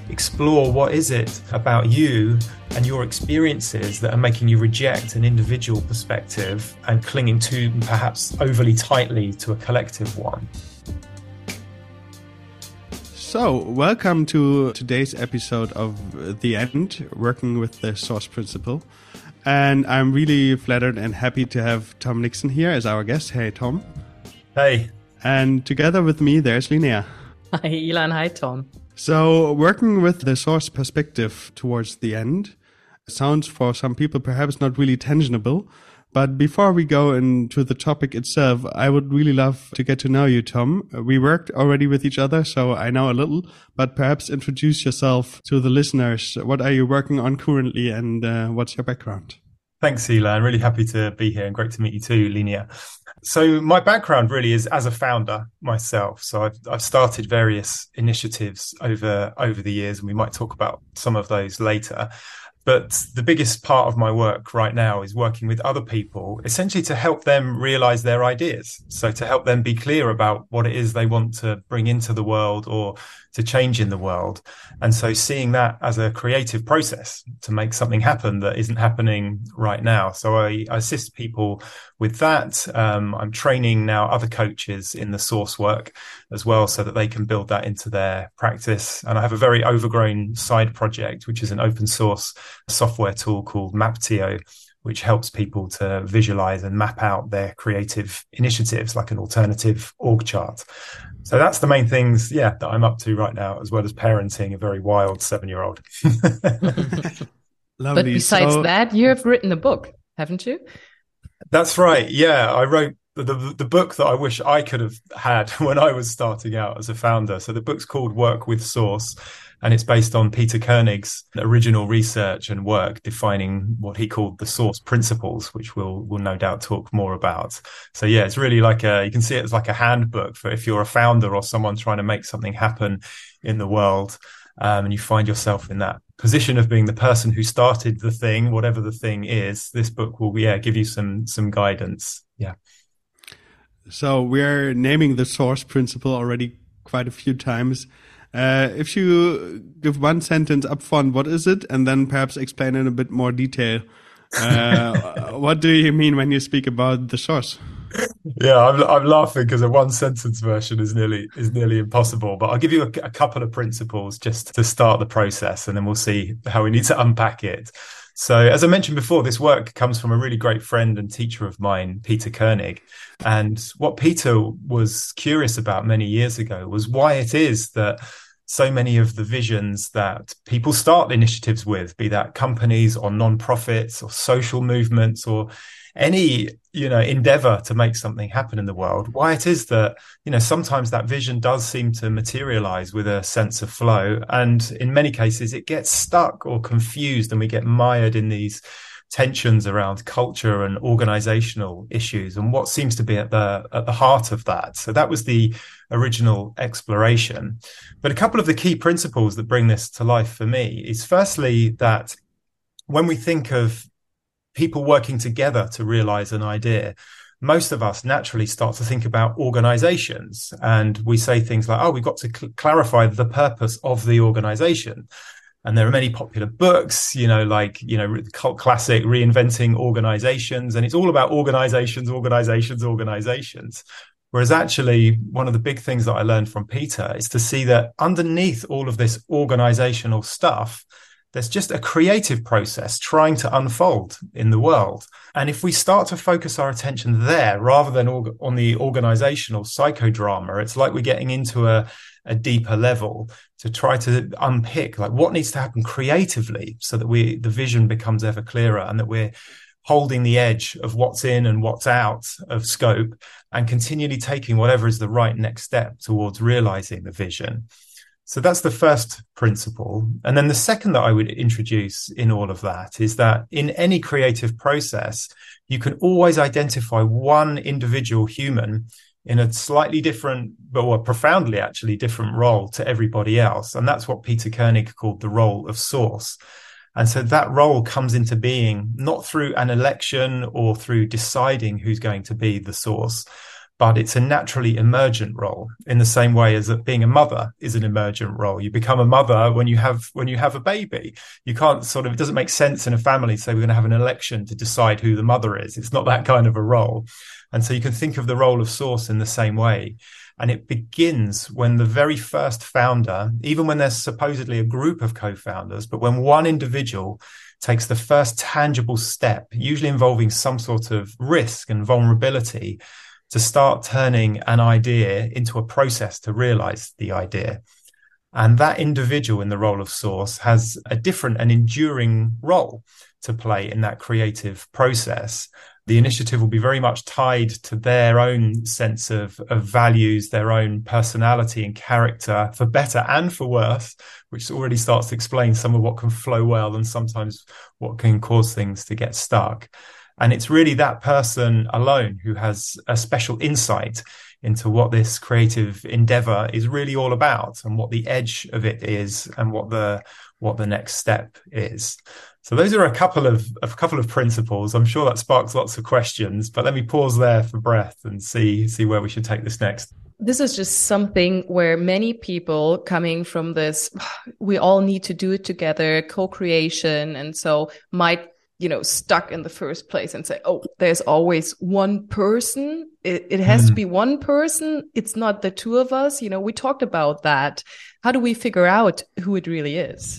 explore what is it about you and your experiences that are making you reject an individual perspective and clinging to perhaps overly tightly to a collective one. So, welcome to today's episode of The End, working with the Source Principle. And I'm really flattered and happy to have Tom Nixon here as our guest. Hey, Tom. Hey. And together with me, there's Linnea. Hi, Elon. Hi, Tom. So, working with the source perspective towards the end sounds for some people perhaps not really tangible. But before we go into the topic itself, I would really love to get to know you, Tom. We worked already with each other, so I know a little, but perhaps introduce yourself to the listeners. What are you working on currently and what's your background? Thanks, Elon. Really happy to be here and great to meet you too, Linnea. So my background really is as a founder myself. So I've started various initiatives over the years, and we might talk about some of those later. But the biggest part of my work right now is working with other people, essentially to help them realize their ideas. So to help them be clear about what it is they want to bring into the world or to change in the world. And so seeing that as a creative process to make something happen that isn't happening right now. So I assist people with that. I'm training now other coaches in the source work as well so that they can build that into their practice. And I have a very overgrown side project, which is an open source software tool called Maptio, which helps people to visualize and map out their creative initiatives like an alternative org chart. So that's the main things, that I'm up to right now, as well as parenting a very wild 7-year-old. Lovely. But besides that, you have written a book, haven't you? That's right. Yeah, I wrote the book that I wish I could have had when I was starting out as a founder. So the book's called Work with Source, and it's based on Peter Koenig's original research and work defining what he called the source principles, which we'll no doubt talk more about. So yeah, it's really like you can see it as like a handbook for if you're a founder or someone trying to make something happen in the world. And you find yourself in that position of being the person who started the thing, whatever the thing is. This book will, give you some guidance. Yeah. So we're naming the source principle already quite a few times. If you give one sentence up front, what is it? And then perhaps explain in a bit more detail. What do you mean when you speak about the source? Yeah, I'm laughing because a one sentence version is nearly impossible. But I'll give you a couple of principles just to start the process, and then we'll see how we need to unpack it. So, as I mentioned before, this work comes from a really great friend and teacher of mine, Peter Koenig. And what Peter was curious about many years ago was why it is that so many of the visions that people start initiatives with, be that companies or non-profits or social movements or any, endeavor to make something happen in the world, why it is that, sometimes that vision does seem to materialize with a sense of flow. And in many cases, it gets stuck or confused and we get mired in these tensions around culture and organizational issues and what seems to be at the heart of that. So that was the original exploration. But a couple of the key principles that bring this to life for me is firstly that when we think of people working together to realize an idea, most of us naturally start to think about organizations, and we say things like, we've got to clarify the purpose of the organization. And there are many popular books, cult classic Reinventing Organizations, and it's all about organizations. Whereas actually, one of the big things that I learned from Peter is to see that underneath all of this organizational stuff, there's just a creative process trying to unfold in the world. And if we start to focus our attention there rather than on the organizational psychodrama, it's like we're getting into a deeper level to try to unpick like what needs to happen creatively so that the vision becomes ever clearer and that we're holding the edge of what's in and what's out of scope and continually taking whatever is the right next step towards realizing the vision. So that's the first principle. And then the second that I would introduce in all of that is that in any creative process, you can always identify one individual human in a slightly different, but profoundly actually different role to everybody else. And that's what Peter Koenig called the role of source. And so that role comes into being not through an election or through deciding who's going to be the source, but it's a naturally emergent role in the same way as that being a mother is an emergent role. You become a mother when you have a baby. You can't it doesn't make sense in a family to say we're going to have an election to decide who the mother is. It's not that kind of a role. And so you can think of the role of source in the same way. And it begins when the very first founder, even when there's supposedly a group of co-founders, but when one individual takes the first tangible step, usually involving some sort of risk and vulnerability, to start turning an idea into a process to realize the idea. And that individual in the role of source has a different and enduring role to play in that creative process. The initiative will be very much tied to their own sense of values, their own personality and character, for better and for worse, which already starts to explain some of what can flow well and sometimes what can cause things to get stuck. And it's really that person alone who has a special insight into what this creative endeavor is really all about and what the edge of it is and what the next step is. So those are a couple of principles. I'm sure that sparks lots of questions, but let me pause there for breath and see where we should take this next. This is just something where many people coming from this, we all need to do it together, co-creation, and so might stuck in the first place and say, oh, there's always one person. It has to be one person. It's not the two of us. We talked about that. How do we figure out who it really is?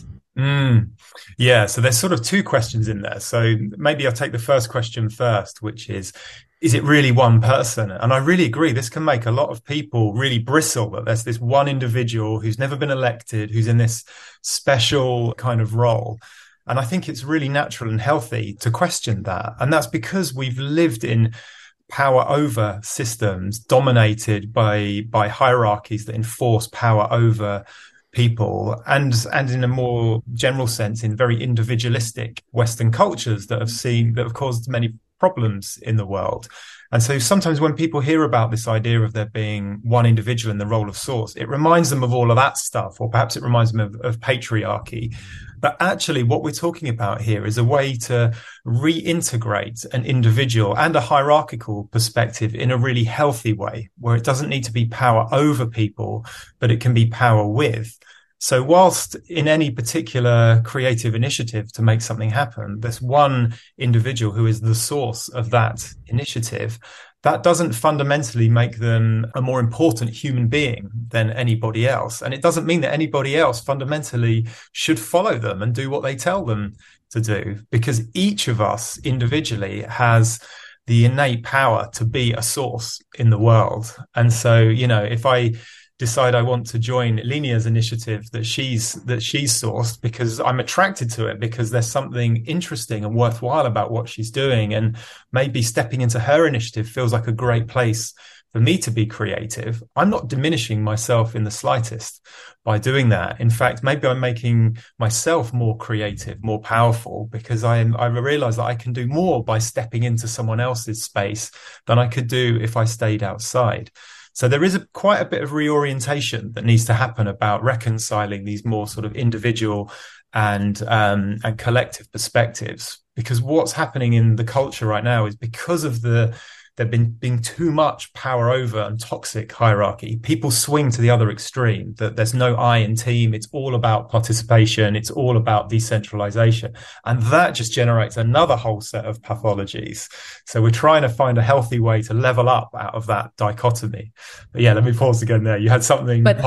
Yeah, so there's sort of two questions in there. So maybe I'll take the first question first, which is it really one person? And I really agree. This can make a lot of people really bristle that there's this one individual who's never been elected, who's in this special kind of role. And I think it's really natural and healthy to question that. And that's because we've lived in power over systems dominated by hierarchies that enforce power over people, and in a more general sense, in very individualistic Western cultures that have caused many problems in the world. And so sometimes when people hear about this idea of there being one individual in the role of source, it reminds them of all of that stuff, or perhaps it reminds them of patriarchy. But actually what we're talking about here is a way to reintegrate an individual and a hierarchical perspective in a really healthy way, where it doesn't need to be power over people, but it can be power with. So whilst in any particular creative initiative to make something happen, there's one individual who is the source of that initiative, that doesn't fundamentally make them a more important human being than anybody else. And it doesn't mean that anybody else fundamentally should follow them and do what they tell them to do, because each of us individually has the innate power to be a source in the world. And so, if I decide I want to join Linia's initiative that she's sourced because I'm attracted to it, because there's something interesting and worthwhile about what she's doing, and maybe stepping into her initiative feels like a great place for me to be creative, I'm not diminishing myself in the slightest by doing that. In fact, maybe I'm making myself more creative, more powerful, because I realize that I can do more by stepping into someone else's space than I could do if I stayed outside. So there is quite a bit of reorientation that needs to happen about reconciling these more sort of individual and collective perspectives, because what's happening in the culture right now is because of there being too much power over and toxic hierarchy. People swing to the other extreme, that there's no I in team. It's all about participation. It's all about decentralization. And that just generates another whole set of pathologies. So we're trying to find a healthy way to level up out of that dichotomy. But yeah, let me pause again there. You had something. But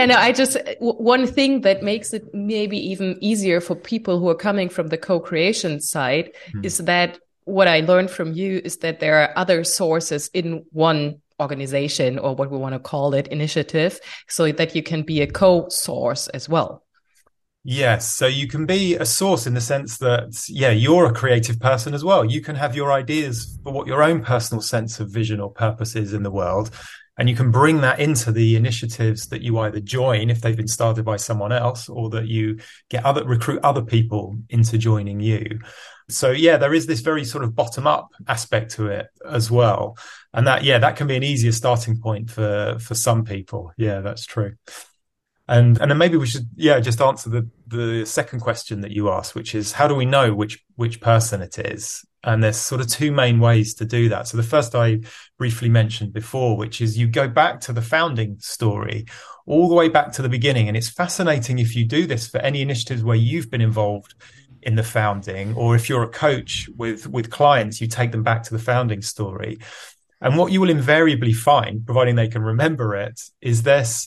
one thing that makes it maybe even easier for people who are coming from the co-creation side is that what I learned from you is that there are other sources in one organization, or what we want to call it, initiative, so that you can be a co-source as well. Yes. So you can be a source in the sense that, you're a creative person as well. You can have your ideas for what your own personal sense of vision or purpose is in the world. And you can bring that into the initiatives that you either join if they've been started by someone else, or that you recruit other people into joining you. So there is this very sort of bottom up aspect to it as well. And that can be an easier starting point for some people. Yeah, that's true. And then maybe we should, just answer the second question that you asked, which is, how do we know which person it is? And there's sort of two main ways to do that. So the first I briefly mentioned before, which is you go back to the founding story, all the way back to the beginning. And it's fascinating if you do this for any initiatives where you've been involved in the founding, or if you're a coach with clients, you take them back to the founding story. And what you will invariably find, providing they can remember it, is this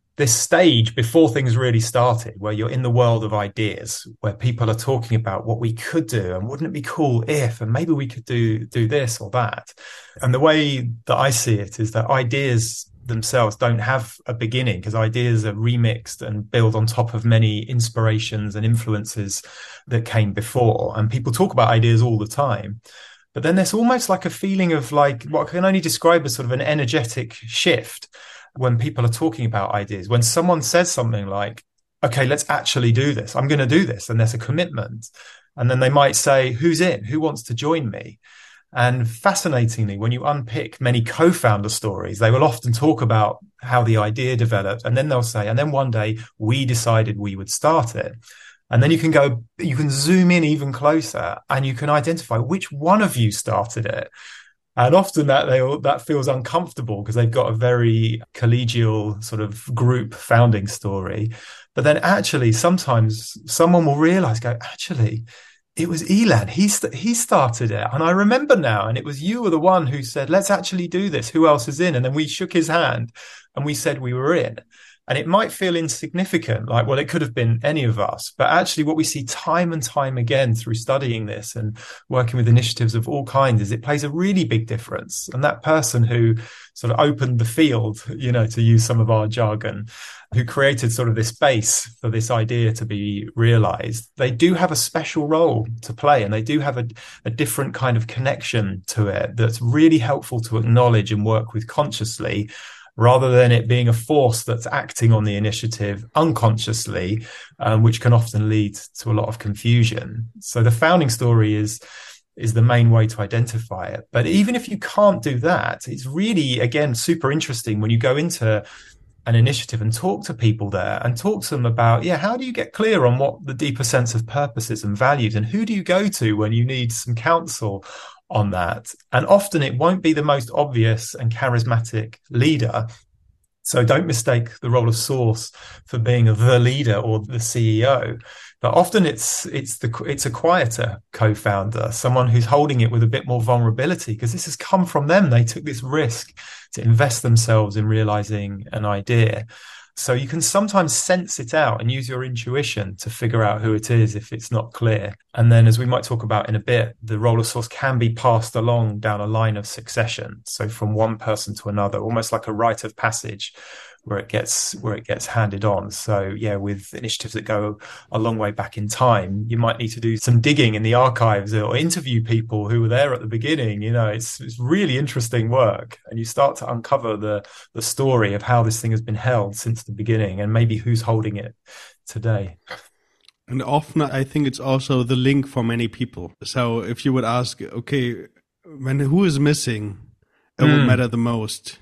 stage before things really started, where you're in the world of ideas, where people are talking about what we could do and wouldn't it be cool if, and maybe we could do this or that. And the way that I see it is that ideas themselves don't have a beginning, because ideas are remixed and build on top of many inspirations and influences that came before. And people talk about ideas all the time. But then there's almost like a feeling of like what I can only describe as sort of an energetic shift when people are talking about ideas. When someone says something like, okay, let's actually do this. I'm going to do this. And there's a commitment. And then they might say, who's in? Who wants to join me? And fascinatingly, when you unpick many co-founder stories, they will often talk about how the idea developed. And then they'll say, and then one day we decided we would start it. And then you can zoom in even closer and you can identify which one of you started it. And often that feels uncomfortable because they've got a very collegial sort of group founding story. But then actually sometimes someone will realize, actually, it was Elan. He started it. And I remember now, and it was you were the one who said, let's actually do this. Who else is in? And then we shook his hand and we said we were in. And it might feel insignificant, like, well, it could have been any of us. But actually what we see time and time again through studying this and working with initiatives of all kinds is it plays a really big difference. And that person who sort of opened the field, to use some of our jargon, who created sort of this space for this idea to be realized, they do have a special role to play. And they do have a different kind of connection to it that's really helpful to acknowledge and work with consciously, rather than it being a force that's acting on the initiative unconsciously, which can often lead to a lot of confusion. So the founding story is the main way to identify it. But even if you can't do that, it's really, again, super interesting when you go into an initiative and talk to people there and talk to them about, how do you get clear on what the deeper sense of purpose is and values, and who do you go to when you need some counsel on that? And often it won't be the most obvious and charismatic leader. So don't mistake the role of source for being the leader or the CEO. But often it's a quieter co-founder, someone who's holding it with a bit more vulnerability, because this has come from them. They took this risk to invest themselves in realizing an idea. So you can sometimes sense it out and use your intuition to figure out who it is if it's not clear. And then, as we might talk about in a bit, the role of source can be passed along down a line of succession. So from one person to another, almost like a rite of passage where it gets handed on. So with initiatives that go a long way back in time, you might need to do some digging in the archives or interview people who were there at the beginning. It's really interesting work, and you start to uncover the story of how this thing has been held since the beginning and maybe who's holding it today. And often I think it's also the link for many people. So if you would ask, okay, who is missing, it would matter the most.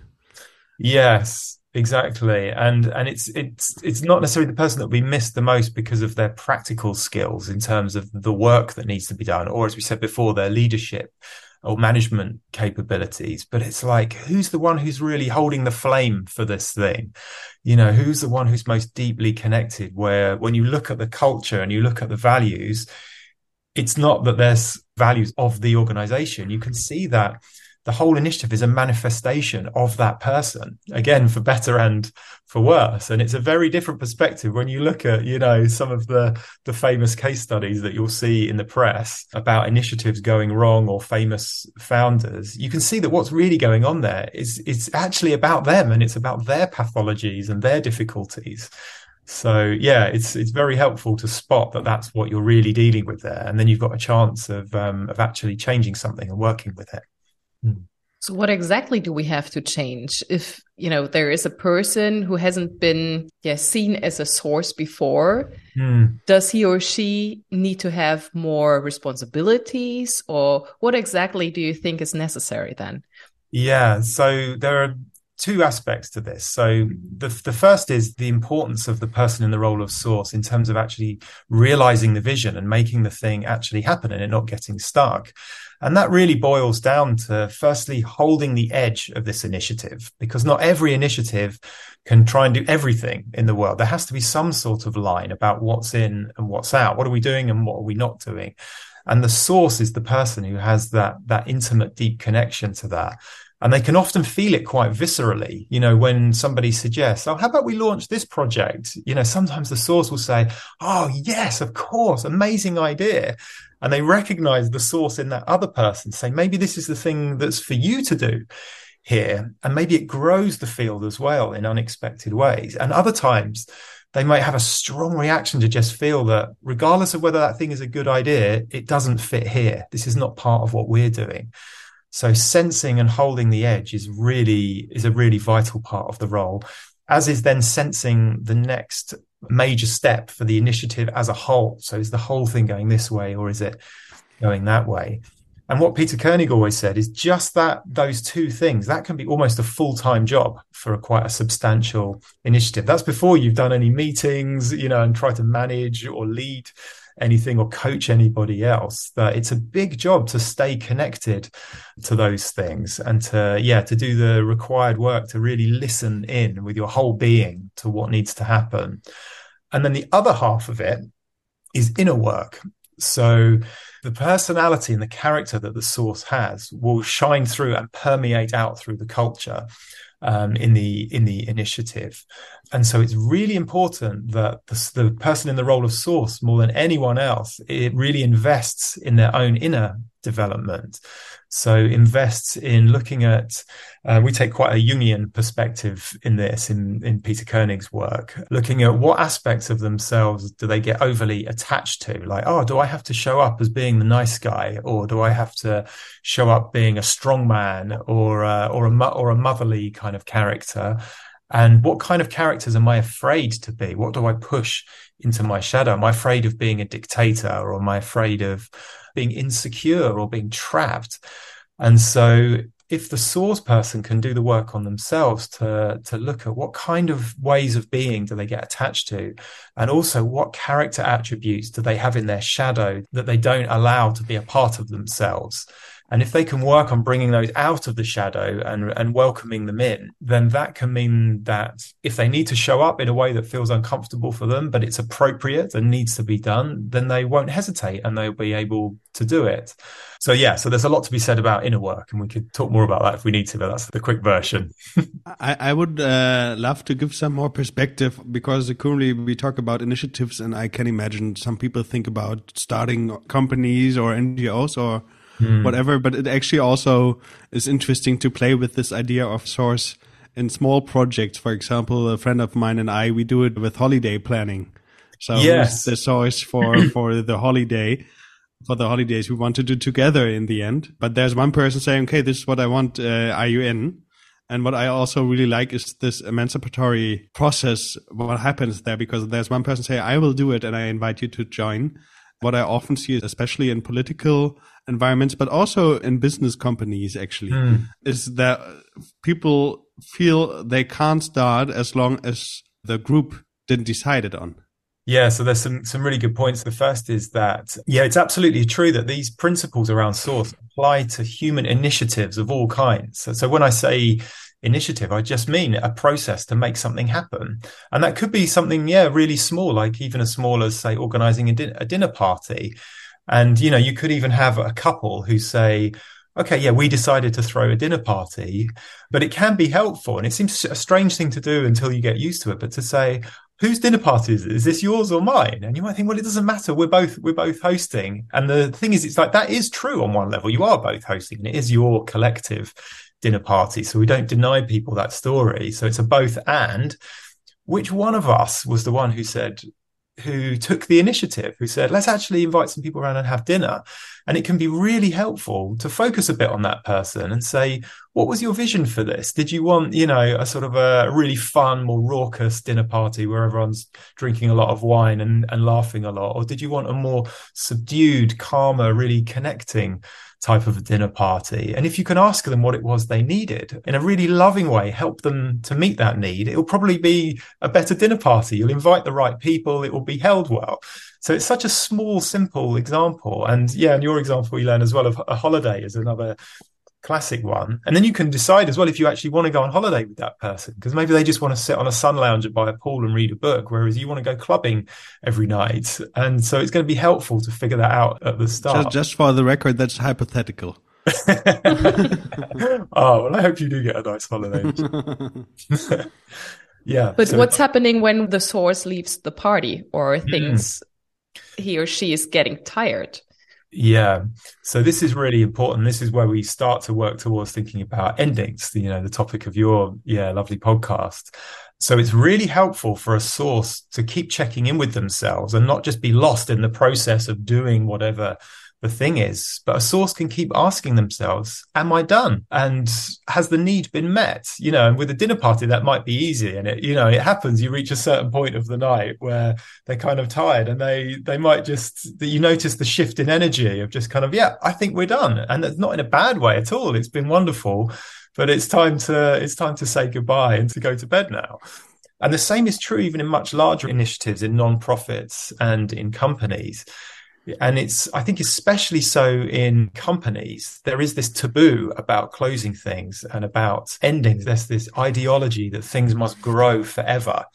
Yes. Exactly. And it's not necessarily the person that we miss the most because of their practical skills in terms of the work that needs to be done, or as we said before, their leadership or management capabilities. But it's like, who's the one who's really holding the flame for this thing? Who's the one who's most deeply connected, where when you look at the culture and you look at the values, it's not that there's values of the organization. You can see that the whole initiative is a manifestation of that person, again, for better and for worse. And it's a very different perspective when you look at, some of the famous case studies that you'll see in the press about initiatives going wrong or famous founders. You can see that what's really going on there is it's actually about them, and it's about their pathologies and their difficulties. So it's very helpful to spot that that's what you're really dealing with there. And then you've got a chance of actually changing something and working with it. So what exactly do we have to change if, there is a person who hasn't been seen as a source before? Does he or she need to have more responsibilities, or what exactly do you think is necessary then? Yeah, so there are two aspects to this. So the first is the importance of the person in the role of source in terms of actually realizing the vision and making the thing actually happen and it not getting stuck. And that really boils down to, firstly, holding the edge of this initiative, because not every initiative can try and do everything in the world. There has to be some sort of line about what's in and what's out. What are we doing and what are we not doing? And the source is the person who has that intimate, deep connection to that. And they can often feel it quite viscerally, when somebody suggests, oh, how about we launch this project? Sometimes the source will say, oh, yes, of course, amazing idea. And they recognize the source in that other person, say, maybe this is the thing that's for you to do here. And maybe it grows the field as well in unexpected ways. And other times they might have a strong reaction to just feel that regardless of whether that thing is a good idea, it doesn't fit here. This is not part of what we're doing. So sensing and holding the edge is a really vital part of the role, as is then sensing the next major step for the initiative as a whole. So is the whole thing going this way or is it going that way? And what Peter Koenig always said is just those two things, that can be almost a full-time job for quite a substantial initiative. That's before you've done any meetings, and try to manage or lead anything or coach anybody else. That it's a big job to stay connected to those things and to do the required work to really listen in with your whole being to what needs to happen. And then the other half of it is inner work. So the personality and the character that the source has will shine through and permeate out through the culture in the initiative. And so it's really important that the person in the role of source, more than anyone else, it really invests in their own inner development. So invests in looking at, we take quite a Jungian perspective in this, in Peter Koenig's work, looking at what aspects of themselves do they get overly attached to? Like, oh, do I have to show up as being the nice guy? Or do I have to show up being a strong man or a motherly kind of character? And what kind of characters am I afraid to be? What do I push into my shadow? Am I afraid of being a dictator, or am I afraid of being insecure or being trapped? And so if the source person can do the work on themselves to look at what kind of ways of being do they get attached to, and also what character attributes do they have in their shadow that they don't allow to be a part of themselves, and if they can work on bringing those out of the shadow and welcoming them in, then that can mean that if they need to show up in a way that feels uncomfortable for them, but it's appropriate and needs to be done, then they won't hesitate and they'll be able to do it. So there's a lot to be said about inner work, and we could talk more about that if we need to, but that's the quick version. I would love to give some more perspective, because currently we talk about initiatives, and I can imagine some people think about starting companies or NGOs or whatever, but it actually also is interesting to play with this idea of source in small projects. For example, a friend of mine and I, we do it with holiday planning. So yes, the source for the holiday, for the holidays we want to do together in the end. But there's one person saying, okay, this is what I want. Are you in? And what I also really like is this emancipatory process, what happens there, because there's one person saying, I will do it, and I invite you to join. What I often see, especially in political environments, but also in business companies, actually, is that people feel they can't start as long as the group didn't decide it on. Yeah, so there's some really good points. The first is that, it's absolutely true that these principles around source apply to human initiatives of all kinds. So when I say initiative, I just mean a process to make something happen. And that could be something, really small, like even as small as, say, organizing a dinner party. And, you could even have a couple who say, okay, we decided to throw a dinner party, but it can be helpful. And it seems a strange thing to do until you get used to it, but to say, whose dinner party is it? Is this yours or mine? And you might think, well, it doesn't matter. We're both hosting. And the thing is, it's like, that is true on one level. You are both hosting, and it is your collective dinner party. So we don't deny people that story. So it's a both and. Which one of us was the one who took the initiative, who said, let's actually invite some people around and have dinner? And it can be really helpful to focus a bit on that person and say, what was your vision for this? Did you want, a sort of a really fun, more raucous dinner party where everyone's drinking a lot of wine and laughing a lot? Or did you want a more subdued, calmer, really connecting type of a dinner party. And if you can ask them what it was they needed in a really loving way, help them to meet that need, it will probably be a better dinner party. You'll invite the right people. It will be held well. So it's such a small, simple example. And yeah, and your example, Elaine, as well, of a holiday is another classic one. And then you can decide as well if you actually want to go on holiday with that person, because maybe they just want to sit on a sun lounger by a pool and read a book, whereas you want to go clubbing every night. And so it's going to be helpful to figure that out at the start. Just for the record, that's hypothetical. Oh, well, I hope you do get a nice holiday. Yeah. But what's happening when the source leaves the party or things he or she is getting tired? Yeah. So this is really important. This is where we start to work towards thinking about endings, the topic of your, lovely podcast. So it's really helpful for a source to keep checking in with themselves and not just be lost in the process of doing whatever the thing is. But a source can keep asking themselves, am I done? And has the need been met? And with a dinner party, that might be easy. And it happens. You reach a certain point of the night where they're kind of tired and they might you notice the shift in energy of just kind of, I think we're done. And that's not in a bad way at all. It's been wonderful, but it's time to say goodbye and to go to bed now. And the same is true even in much larger initiatives in non-profits and in companies. And I think especially so in companies, there is this taboo about closing things and about endings. There's this ideology that things must grow forever.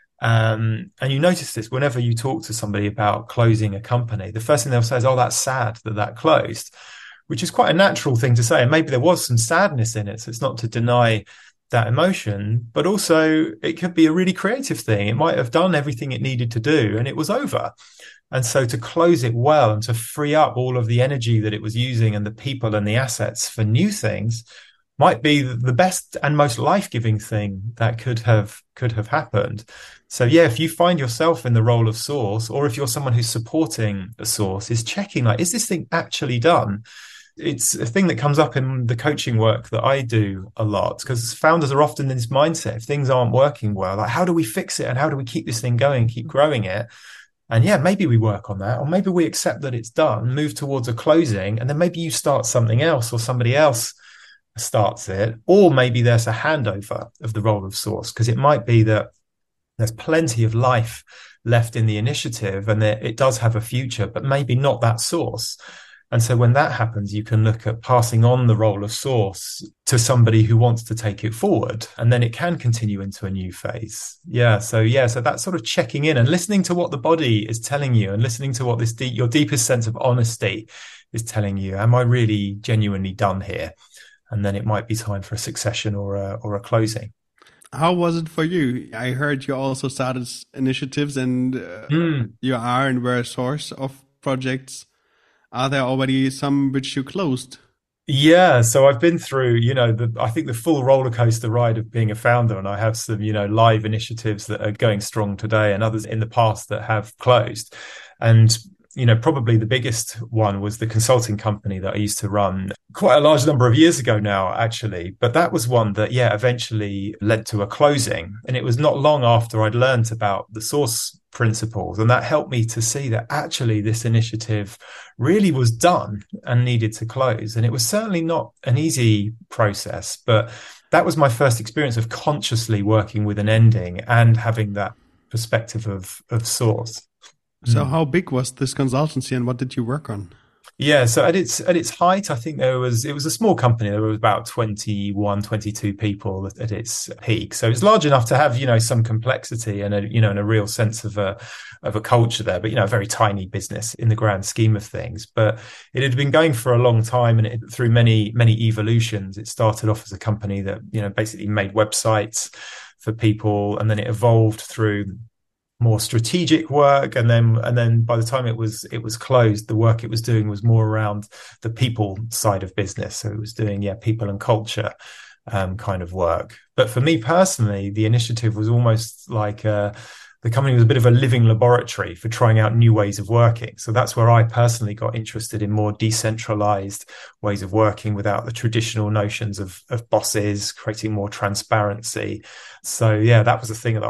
And you notice this whenever you talk to somebody about closing a company, the first thing they'll say is, oh, that's sad that closed, which is quite a natural thing to say. And maybe there was some sadness in it. So it's not to deny that emotion, but also it could be a really creative thing. It might have done everything it needed to do and it was over. And so to close it well and to free up all of the energy that it was using and the people and the assets for new things might be the best and most life-giving thing that could have happened. So if you find yourself in the role of source, or if you're someone who's supporting a source, is checking, is this thing actually done? It's a thing that comes up in the coaching work that I do a lot, because founders are often in this mindset, if things aren't working well, how do we fix it? And how do we keep this thing going, keep growing it? And maybe we work on that, or maybe we accept that it's done, move towards a closing, and then maybe you start something else or somebody else starts it, or maybe there's a handover of the role of source, because it might be that there's plenty of life left in the initiative and that it does have a future, but maybe not that source. And so when that happens, you can look at passing on the role of source to somebody who wants to take it forward, and then it can continue into a new phase. So that's sort of checking in and listening to what the body is telling you, and listening to what your deepest sense of honesty is telling you. Am I really genuinely done here? And then it might be time for a succession or a closing. How was it for you? I heard you also started initiatives and you are and were a source of projects. Are there already some which you closed? Yeah, so I've been through, I think the full roller coaster ride of being a founder, and I have some, live initiatives that are going strong today and others in the past that have closed. And, probably the biggest one was the consulting company that I used to run quite a large number of years ago now, actually. But that was one that, eventually led to a closing. And it was not long after I'd learned about the source principles. And that helped me to see that actually this initiative really was done and needed to close. And it was certainly not an easy process, but that was my first experience of consciously working with an ending and having that perspective of source. So how big was this consultancy and what did you work on? Yeah, so at its height, I think it was a small company. There was about 21, 22 people at its peak. So it's large enough to have, some complexity and a real sense of a culture there, but, a very tiny business in the grand scheme of things. But it had been going for a long time, and through many, many evolutions. It started off as a company that, basically made websites for people, and then it evolved through more strategic work, and then by the time it was closed, the work it was doing was more around the people side of business. So it was doing people and culture kind of work. But for me personally, the initiative was almost like the company was a bit of a living laboratory for trying out new ways of working. So that's where I personally got interested in more decentralized ways of working without the traditional notions of bosses, creating more transparency. So that was the thing that I was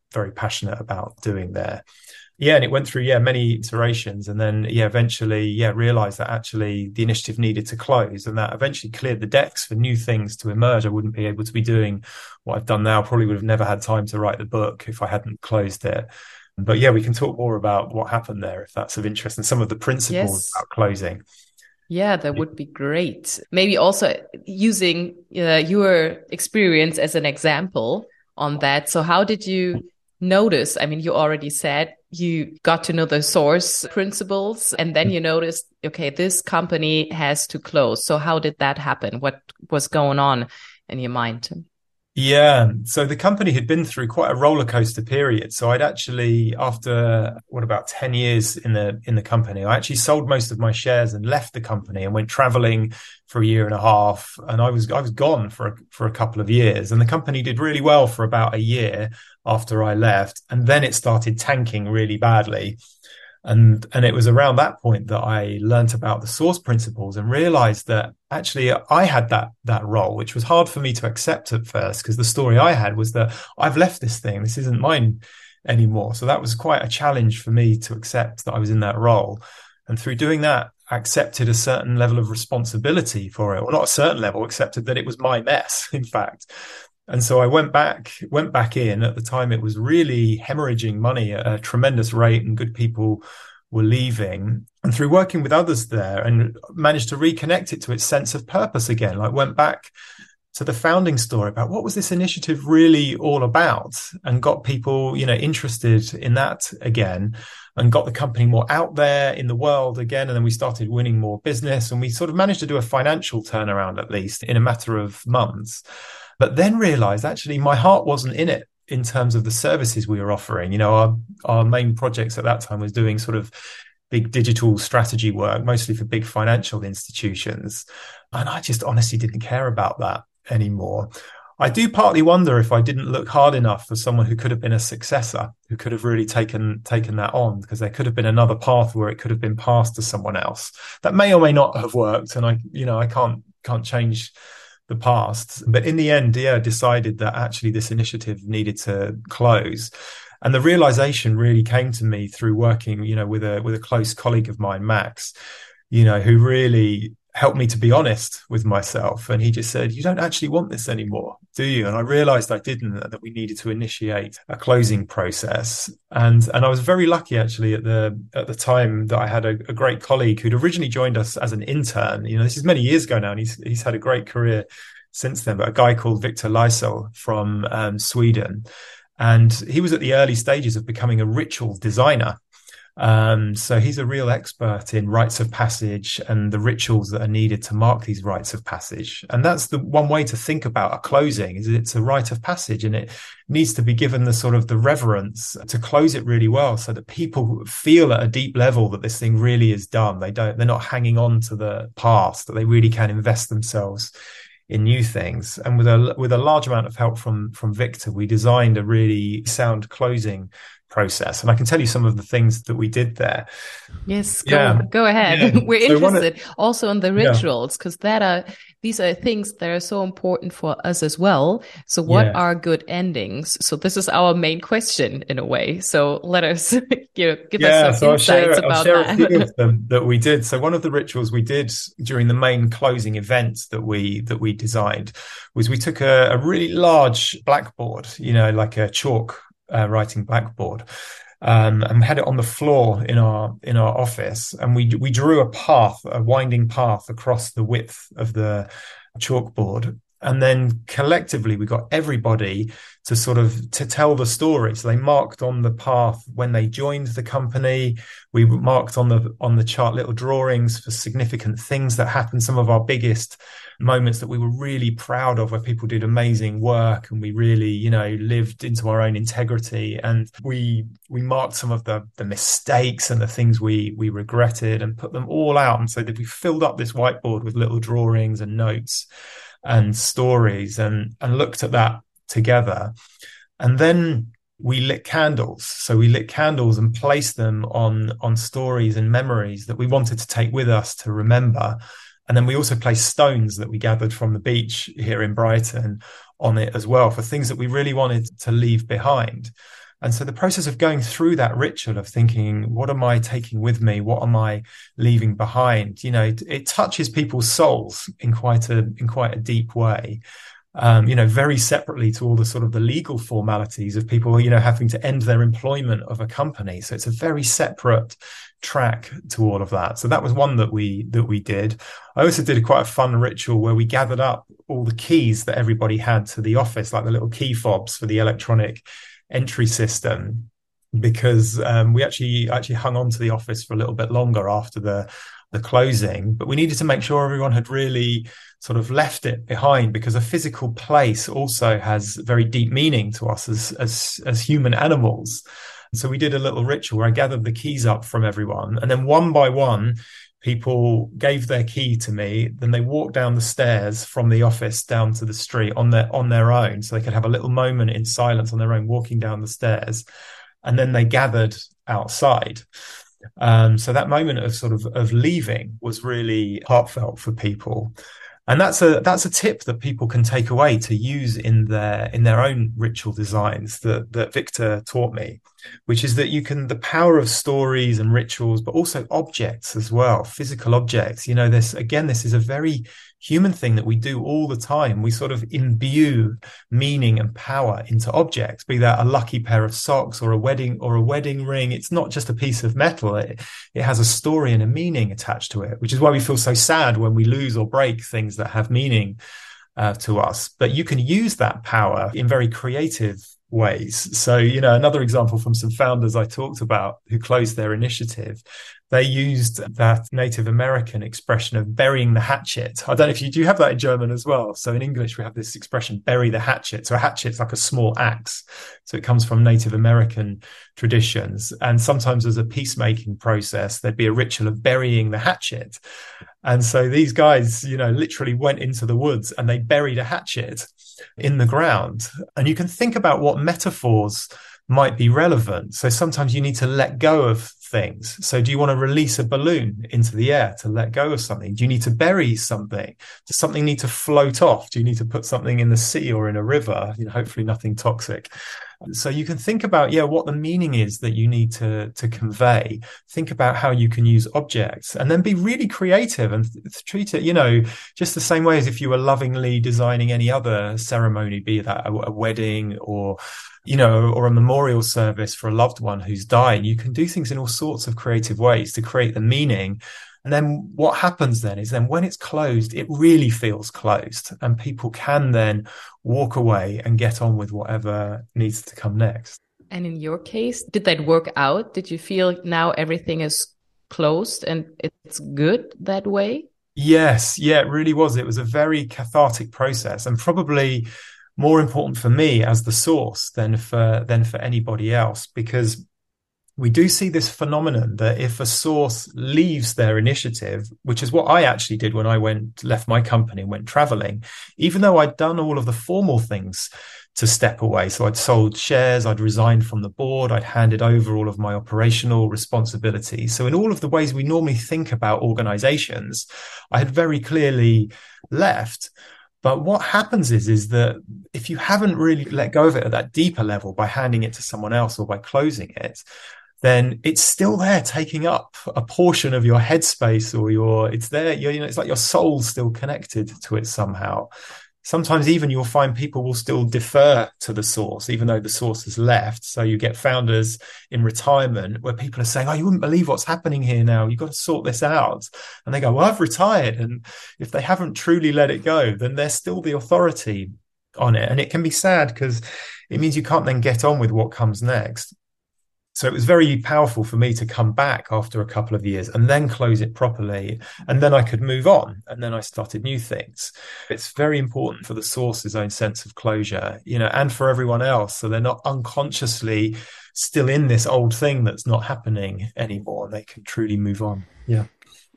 very passionate about doing there. Yeah, and it went through many iterations, and then eventually realized that actually the initiative needed to close, and that eventually cleared the decks for new things to emerge. I wouldn't be able to be doing what I've done now. Probably would have never had time to write the book if I hadn't closed it. But we can talk more about what happened there if that's of interest, and some of the principles about closing. Yeah, that would be great. Maybe also using your experience as an example on that. So how did you notice? I mean, you already said you got to know the source principles, and then you noticed, okay, this company has to close. So how did that happen? What was going on in your mind? Yeah. So the company had been through quite a roller coaster period. So I'd actually, after about 10 years in the company, I actually sold most of my shares and left the company and went traveling for a year and a half. And I was gone for a couple of years, and the company did really well for about a year after I left. And then it started tanking really badly. And it was around that point that I learnt about the source principles and realized that actually I had that role, which was hard for me to accept at first, because the story I had was that I've left this thing. This isn't mine anymore. So that was quite a challenge for me to accept that I was in that role. And through doing that, I accepted a certain level of responsibility for it, or not a certain level, accepted that it was my mess, in fact. And so I went back in. At the time, it was really hemorrhaging money at a tremendous rate, and good people were leaving. And through working with others there, and managed to reconnect it to its sense of purpose again, like went back to the founding story about what was this initiative really all about, and got people, interested in that again, and got the company more out there in the world again. And then we started winning more business, and we sort of managed to do a financial turnaround, at least in a matter of months. But then realized actually my heart wasn't in it in terms of the services we were offering. Our main projects at that time was doing sort of big digital strategy work, mostly for big financial institutions. And I just honestly didn't care about that anymore. I do partly wonder if I didn't look hard enough for someone who could have been a successor, who could have really taken that on, because there could have been another path where it could have been passed to someone else. That may or may not have worked. And I can't change the past. But in the end, decided that actually this initiative needed to close. And the realization really came to me through working, with a close colleague of mine, Max, who really helped me to be honest with myself. And he just said, you don't actually want this anymore, do you? And I realized I didn't, that we needed to initiate a closing process. And I was very lucky actually at the time that I had a great colleague who'd originally joined us as an intern. This is many years ago now, and he's had a great career since then, but a guy called Victor Lysel from Sweden. And he was at the early stages of becoming a ritual designer. So he's a real expert in rites of passage and the rituals that are needed to mark these rites of passage. And that's the one way to think about a closing, is it's a rite of passage, and it needs to be given the sort of the reverence to close it really well, so that people feel at a deep level that this thing really is done. They're not hanging on to the past, that they really can invest themselves in new things. And with a large amount of help from Victor, we designed a really sound closing process. And I can tell you some of the things that we did there. Yes, go ahead. Yeah. We're interested also in the rituals, because these are things that are so important for us as well. So what are good endings? So this is our main question in a way. So let us give us some insights about that. I'll share a few of them that we did. So one of the rituals we did during the main closing event that we designed was we took a really large blackboard, like a chalk writing blackboard, and we had it on the floor in our office, and we drew a winding path across the width of the chalkboard. And then collectively we got everybody to tell the story. So they marked on the path when they joined the company. We marked on the chart little drawings for significant things that happened, some of our biggest moments that we were really proud of, where people did amazing work and we really, lived into our own integrity. And we marked some of the mistakes and the things we regretted, and put them all out. And so that we filled up this whiteboard with little drawings and notes and stories, and looked at that together. And then we lit candles. So we lit candles and placed them on stories and memories that we wanted to take with us to remember. And then we also placed stones that we gathered from the beach here in Brighton on it as well, for things that we really wanted to leave behind. And so the process of going through that ritual of thinking, what am I taking with me? What am I leaving behind? It touches people's souls in quite a deep way. Very separately to all the sort of the legal formalities of people, having to end their employment of a company. So it's a very separate track to all of that. So that was one that we did. I also did quite a fun ritual where we gathered up all the keys that everybody had to the office, like the little key fobs for the electronic entry system, because we actually hung on to the office for a little bit longer after the closing, but we needed to make sure everyone had really sort of left it behind, because a physical place also has very deep meaning to us as human animals. And so we did a little ritual where I gathered the keys up from everyone, and then one by one, people gave their key to me. Then they walked down the stairs from the office down to the street on their own, so they could have a little moment in silence on their own, walking down the stairs, and then they gathered outside. So that moment of leaving was really heartfelt for people. And that's a tip that people can take away to use in their own ritual designs that Victor taught me, which is that the power of stories and rituals, but also objects as well, physical objects. This is a very human thing that we do all the time. We sort of imbue meaning and power into objects, be that a lucky pair of socks or a wedding ring. It's not just a piece of metal. It has a story and a meaning attached to it, which is why we feel so sad when we lose or break things that have meaning to us. But you can use that power in very creative ways. So, another example from some founders I talked about who closed their initiative, they used that Native American expression of burying the hatchet. I don't know if you have that in German as well. So in English, we have this expression, bury the hatchet. So a hatchet's like a small axe. So it comes from Native American traditions. And sometimes as a peacemaking process, there'd be a ritual of burying the hatchet. And so these guys, literally went into the woods and they buried a hatchet in the ground. And you can think about what metaphors might be relevant. So sometimes you need to let go of things. So do you want to release a balloon into the air to let go of something? Do you need to bury something? Does something need to float off? Do you need to put something in the sea or in a river? Hopefully nothing toxic. So you can think about, what the meaning is that you need to convey. Think about how you can use objects, and then be really creative and treat it, just the same way as if you were lovingly designing any other ceremony, be that a wedding or a memorial service for a loved one who's dying. You can do things in all sorts of creative ways to create the meaning. And then what happens then is when it's closed, it really feels closed, and people can then walk away and get on with whatever needs to come next. And in your case, did that work out? Did you feel now everything is closed and it's good that way? Yes. Yeah, it really was. It was a very cathartic process, and probably more important for me as the source than for anybody else, because we do see this phenomenon that if a source leaves their initiative, which is what I actually did when I left my company and went traveling, even though I'd done all of the formal things to step away. So I'd sold shares, I'd resigned from the board, I'd handed over all of my operational responsibilities. So in all of the ways we normally think about organizations, I had very clearly left. But what happens is that if you haven't really let go of it at that deeper level by handing it to someone else or by closing it, then it's still there taking up a portion of your headspace, or it's there, it's like your soul's still connected to it somehow. Sometimes even you'll find people will still defer to the source, even though the source has left. So you get founders in retirement where people are saying, you wouldn't believe what's happening here now. You've got to sort this out. And they go, well, I've retired. And if they haven't truly let it go, then they're still the authority on it. And it can be sad because it means you can't then get on with what comes next. So it was very powerful for me to come back after a couple of years and then close it properly. And then I could move on. And then I started new things. It's very important for the source's own sense of closure, and for everyone else. So they're not unconsciously still in this old thing that's not happening anymore. They can truly move on. Yeah.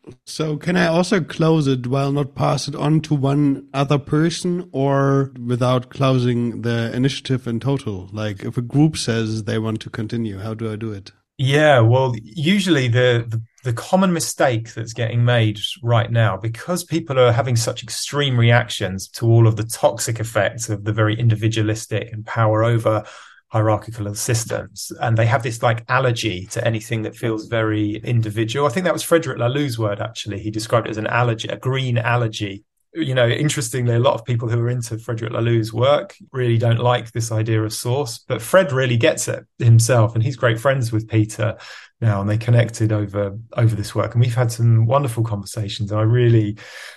So can I also close it while not pass it on to one other person, or without closing the initiative in total? Like if a group says they want to continue, how do I do it? Yeah, well, usually the common mistake that's getting made right now, because people are having such extreme reactions to all of the toxic effects of the very individualistic and power over hierarchical systems. And they have this like allergy to anything that feels very individual. I think that was Frederick Laloux's word, actually. He described it as an allergy, a green allergy. Interestingly, a lot of people who are into Frederick Laloux's work really don't like this idea of source, but Fred really gets it himself, and he's great friends with Peter now, and they connected over this work, and we've had some wonderful conversations. And I really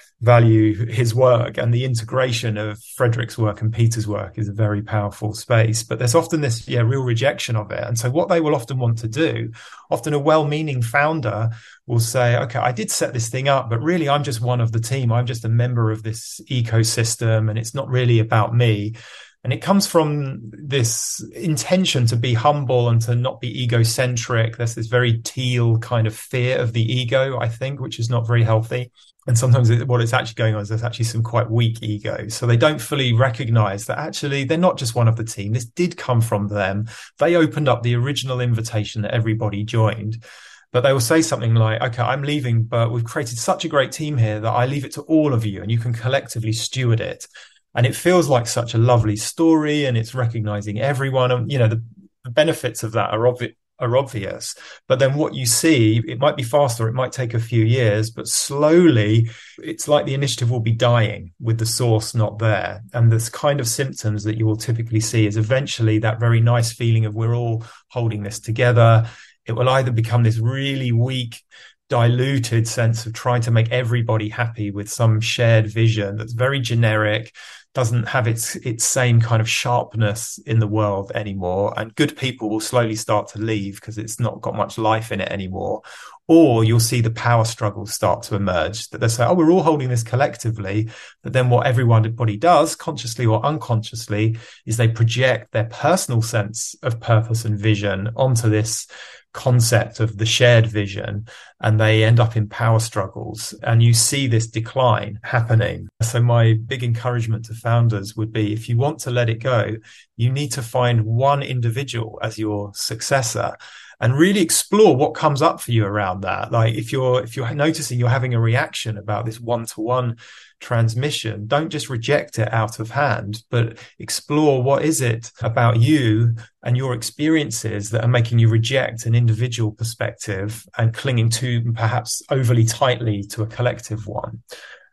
value his work, and the integration of Frederick's work and Peter's work is a very powerful space. But there's often this real rejection of it. And so what they will often want to do, often a well-meaning founder will say, okay, I did set this thing up, but really I'm just one of the team. I'm just a member of this ecosystem, and it's not really about me. And it comes from this intention to be humble and to not be egocentric. There's this very Teal kind of fear of the ego, I think, which is not very healthy. And sometimes what it's actually going on is there's actually some quite weak egos. So they don't fully recognize that actually they're not just one of the team. This did come from them. They opened up the original invitation that everybody joined. But they will say something like, okay, I'm leaving, but we've created such a great team here that I leave it to all of you and you can collectively steward it. And it feels like such a lovely story, and it's recognizing everyone. And, the benefits of that are obvious. But then what you see, it might be faster, it might take a few years, but slowly it's like the initiative will be dying with the source not there. And this kind of symptoms that you will typically see is eventually that very nice feeling of we're all holding this together. It will either become this really weak, diluted sense of trying to make everybody happy with some shared vision that's very generic, doesn't have its same kind of sharpness in the world anymore. And good people will slowly start to leave because it's not got much life in it anymore. Or you'll see the power struggles start to emerge, that they say, oh, we're all holding this collectively. But then what everybody does, consciously or unconsciously, is they project their personal sense of purpose and vision onto this concept of the shared vision, and they end up in power struggles, and you see this decline happening. So my big encouragement to founders would be, if you want to let it go, you need to find one individual as your successor and really explore what comes up for you around that. Like if you're noticing you're having a reaction about this one-to-one transmission, don't just reject it out of hand, but explore what is it about you and your experiences that are making you reject an individual perspective and clinging to perhaps overly tightly to a collective one.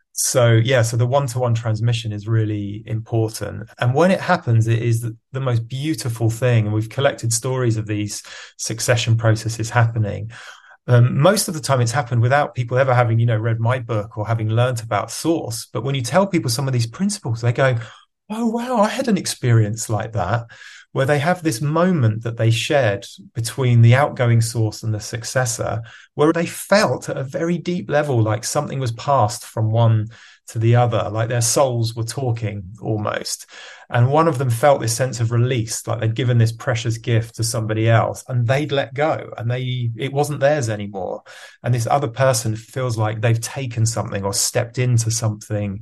So the one-to-one transmission is really important. And when it happens, it is the most beautiful thing. And we've collected stories of these succession processes happening. Most of the time it's happened without people ever having, read my book or having learnt about source. But when you tell people some of these principles, they go, oh, wow, I had an experience like that, where they have this moment that they shared between the outgoing source and the successor, where they felt at a very deep level like something was passed from one to the other, like their souls were talking almost. And one of them felt this sense of release, like they'd given this precious gift to somebody else and they'd let go and it wasn't theirs anymore. And this other person feels like they've taken something or stepped into something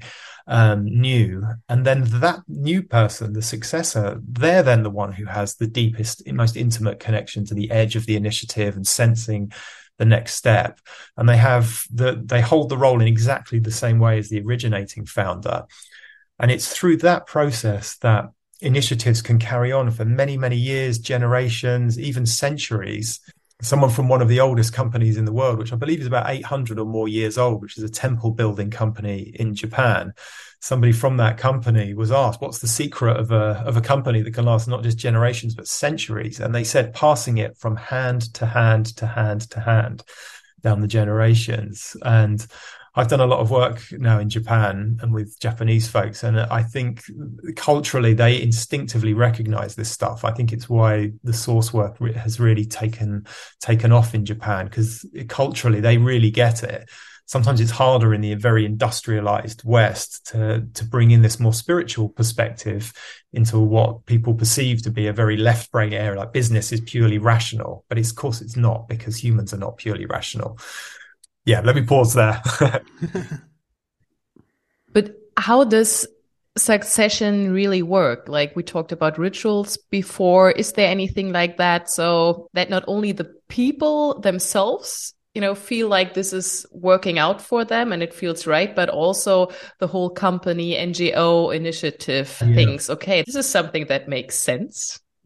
new. And then that new person, the successor, they're then the one who has the deepest, most intimate connection to the edge of the initiative and sensing the next step. And they hold the role in exactly the same way as the originating founder. And it's through that process that initiatives can carry on for many, many years, generations, even centuries. Someone from one of the oldest companies in the world, which I believe is about 800 or more years old, which is a temple building company in Japan. Somebody from that company was asked, what's the secret of a company that can last not just generations, but centuries? And they said, passing it from hand to hand to hand to hand down the generations. And I've done a lot of work now in Japan and with Japanese folks, and I think culturally they instinctively recognize this stuff. I think it's why the source work has really taken off in Japan, because culturally they really get it. Sometimes it's harder in the very industrialized West to bring in this more spiritual perspective into what people perceive to be a very left brain area, like business is purely rational, but of course it's not, because humans are not purely rational. Yeah, let me pause there. But how does succession really work? Like we talked about rituals before. Is there anything like that, so that not only the people themselves, feel like this is working out for them and it feels right, but also the whole company, NGO initiative thinks, okay, this is something that makes sense?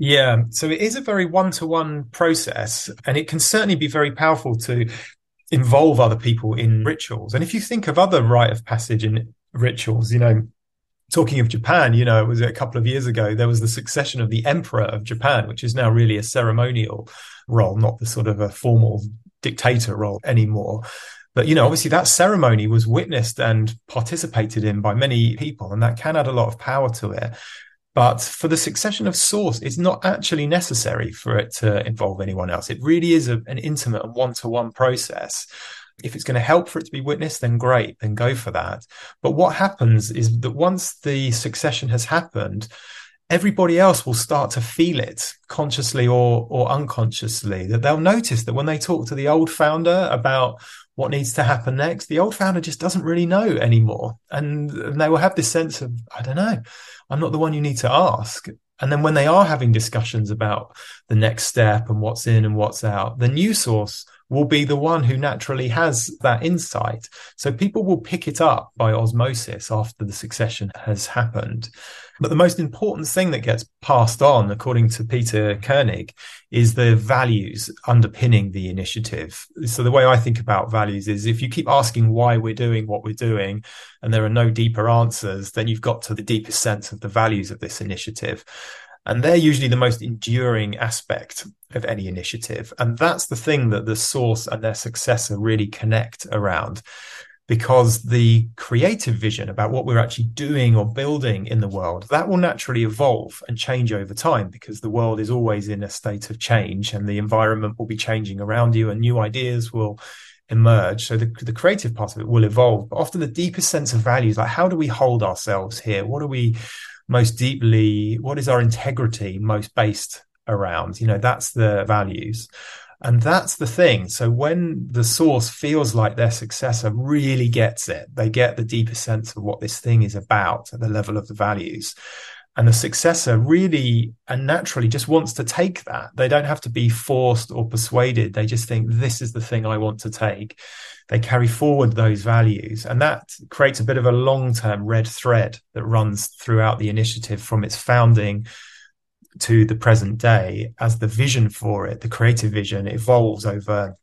Yeah, so it is a very one-to-one process, and it can certainly be very powerful to involve other people in rituals. And if you think of other rite of passage in rituals, talking of Japan, it was a couple of years ago, there was the succession of the Emperor of Japan, which is now really a ceremonial role, not the sort of a formal dictator role anymore. But, obviously that ceremony was witnessed and participated in by many people, and that can add a lot of power to it. But for the succession of source, it's not actually necessary for it to involve anyone else. It really is an intimate and one-to-one process. If it's going to help for it to be witnessed, then great, then go for that. But what happens is that once the succession has happened, everybody else will start to feel it consciously or unconsciously, that they'll notice that when they talk to the old founder about what needs to happen next, the old founder just doesn't really know anymore. And they will have this sense of, I don't know, I'm not the one you need to ask. And then when they are having discussions about the next step and what's in and what's out, the new source will be the one who naturally has that insight. So people will pick it up by osmosis after the succession has happened. But the most important thing that gets passed on, according to Peter Koenig, is the values underpinning the initiative. So the way I think about values is if you keep asking why we're doing what we're doing and there are no deeper answers, then you've got to the deepest sense of the values of this initiative. And they're usually the most enduring aspect of any initiative. And that's the thing that the source and their successor really connect around, because the creative vision about what we're actually doing or building in the world, that will naturally evolve and change over time, because the world is always in a state of change and the environment will be changing around you and new ideas will emerge. So the creative part of it will evolve. But often the deepest sense of values, like how do we hold ourselves here? What are we most deeply, what is our integrity most based around? That's the values. And that's the thing. So when the source feels like their successor really gets it, they get the deepest sense of what this thing is about at the level of the values. And the successor really and naturally just wants to take that. They don't have to be forced or persuaded. They just think, this is the thing I want to take. They carry forward those values. And that creates a bit of a long-term red thread that runs throughout the initiative from its founding to the present day, as the vision for it, the creative vision, evolves over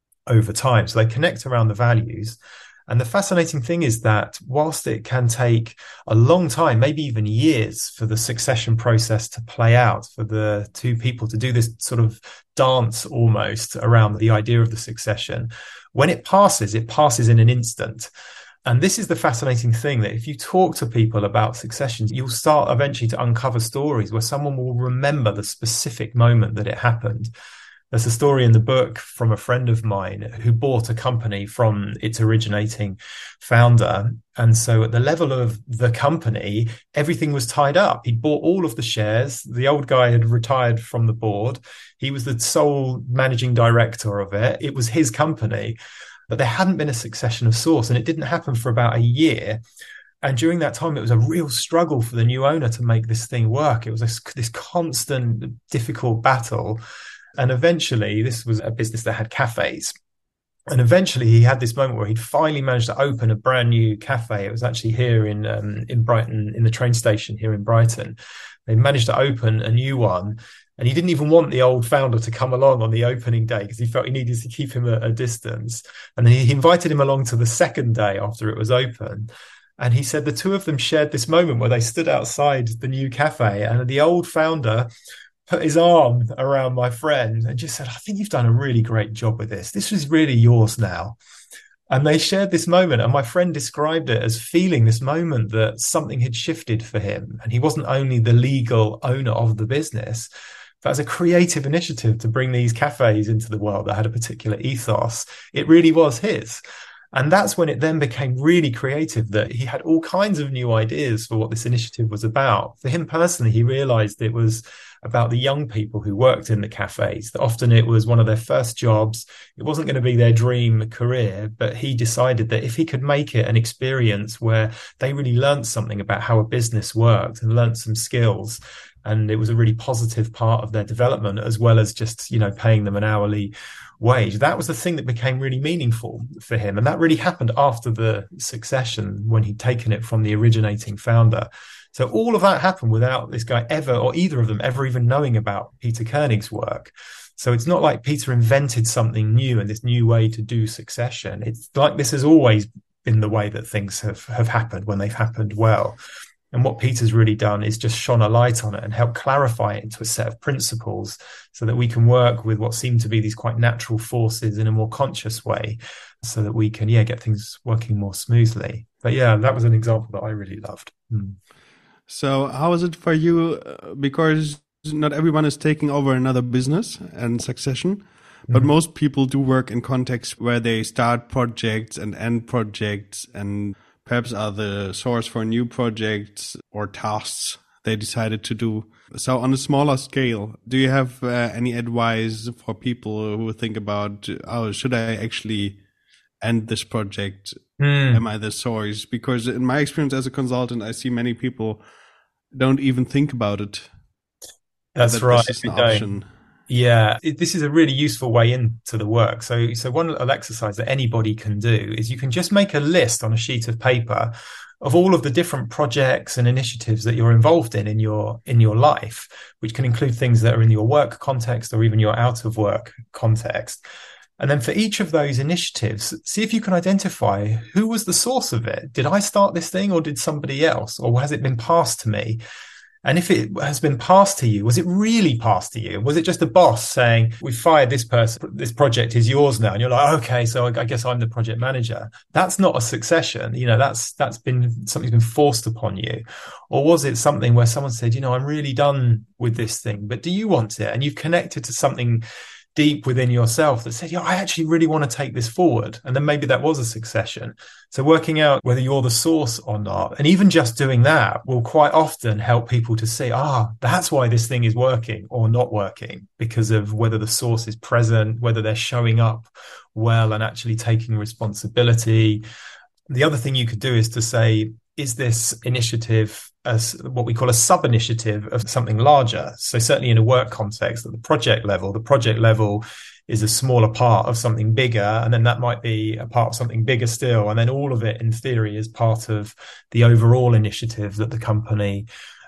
time. So they connect around the values. And the fascinating thing is that whilst it can take a long time, maybe even years, for the succession process to play out, for the two people to do this sort of dance almost around the idea of the succession, when it passes in an instant. And this is the fascinating thing, that if you talk to people about successions, you'll start eventually to uncover stories where someone will remember the specific moment that it happened. There's a story in the book from a friend of mine who bought a company from its originating founder. And so at the level of the company, everything was tied up. He bought all of the shares. The old guy had retired from the board. He was the sole managing director of it. It was his company, but there hadn't been a succession of source, and it didn't happen for about a year. And during that time, it was a real struggle for the new owner to make this thing work. It was this constant, difficult battle. And eventually, this was a business that had cafes. And eventually he had this moment where he'd finally managed to open a brand new cafe. It was actually here in Brighton, in the train station here in Brighton. They managed to open a new one. And he didn't even want the old founder to come along on the opening day because he felt he needed to keep him at a distance. And then he invited him along to the second day after it was open. And he said the two of them shared this moment where they stood outside the new cafe, and the old founder put his arm around my friend and just said, I think you've done a really great job with this. This is really yours now. And they shared this moment, and my friend described it as feeling this moment that something had shifted for him. And he wasn't only the legal owner of the business, but as a creative initiative to bring these cafes into the world that had a particular ethos, it really was his. And that's when it then became really creative, that he had all kinds of new ideas for what this initiative was about. For him personally, he realized it was about the young people who worked in the cafes, that often it was one of their first jobs. It wasn't going to be their dream career, but he decided that if he could make it an experience where they really learned something about how a business worked and learned some skills, and it was a really positive part of their development, as well as just, paying them an hourly wage. That was the thing that became really meaningful for him. And that really happened after the succession, when he'd taken it from the originating founder So all of that happened without this guy ever, or either of them ever even knowing about Peter Koenig's work. So it's not like Peter invented something new and this new way to do succession. It's like this has always been the way that things have happened when they've happened well. And what Peter's really done is just shone a light on it and helped clarify it into a set of principles so that we can work with what seem to be these quite natural forces in a more conscious way so that we can, get things working more smoothly. But that was an example that I really loved. So how is it for you? Because not everyone is taking over another business and succession, but most people do work in contexts where they start projects and end projects and perhaps are the source for new projects or tasks they decided to do. So on a smaller scale, do you have any advice for people who think about, should I actually end this project? Am I the source? Because in my experience as a consultant, I see many people don't even think about it. That's right. This is an option. This is a really useful way into the work. So one little exercise that anybody can do is you can just make a list on a sheet of paper of all of the different projects and initiatives that you're involved in your life, which can include things that are in your work context or even your out of work context. And then for each of those initiatives, see if you can identify who was the source of it. Did I start this thing or did somebody else, or has it been passed to me? And if it has been passed to you, was it really passed to you? Was it just a boss saying, we fired this person, this project is yours now? And you're like, okay, so I guess I'm the project manager. That's not a succession. That's been something's been forced upon you. Or was it something where someone said, I'm really done with this thing, but do you want it? And you've connected to something deep within yourself that said, I actually really want to take this forward. And then maybe that was a succession. So working out whether you're the source or not, and even just doing that will quite often help people to see, that's why this thing is working or not working, because of whether the source is present, whether they're showing up well and actually taking responsibility. The other thing you could do is to say, is this initiative as what we call a sub-initiative of something larger? So certainly in a work context at the project level is a smaller part of something bigger. And then that might be a part of something bigger still. And then all of it in theory is part of the overall initiative that the company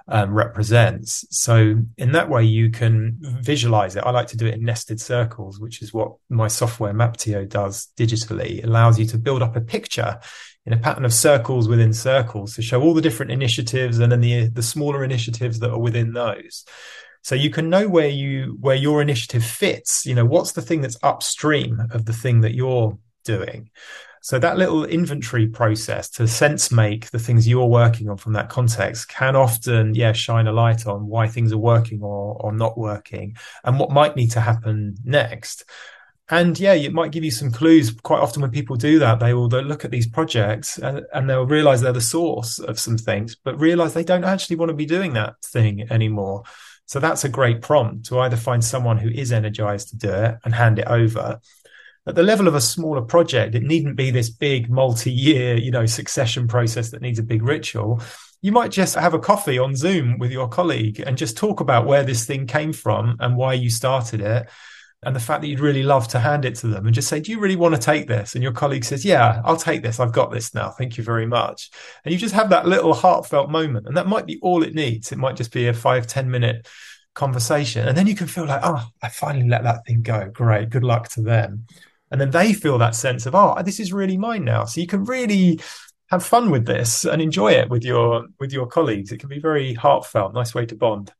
represents. So in that way, you can visualize it. I like to do it in nested circles, which is what my software Maptio does digitally. It allows you to build up a picture in a pattern of circles within circles to show all the different initiatives and then the smaller initiatives that are within those. So you can know where your initiative fits. What's the thing that's upstream of the thing that you're doing? So that little inventory process to sense make the things you're working on from that context can often, shine a light on why things are working or not working and what might need to happen next. And it might give you some clues. Quite often when people do that, they'll look at these projects and they'll realize they're the source of some things, but realize they don't actually want to be doing that thing anymore. So that's a great prompt to either find someone who is energized to do it and hand it over. At the level of a smaller project, it needn't be this big multi-year, succession process that needs a big ritual. You might just have a coffee on Zoom with your colleague and just talk about where this thing came from and why you started it. And the fact that you'd really love to hand it to them and just say, do you really want to take this? And your colleague says, yeah, I'll take this. I've got this now. Thank you very much. And you just have that little heartfelt moment. And that might be all it needs. It might just be a 5-10 minute conversation. And then you can feel like, I finally let that thing go. Great. Good luck to them. And then they feel that sense of, this is really mine now. So you can really have fun with this and enjoy it with your colleagues. It can be very heartfelt, nice way to bond.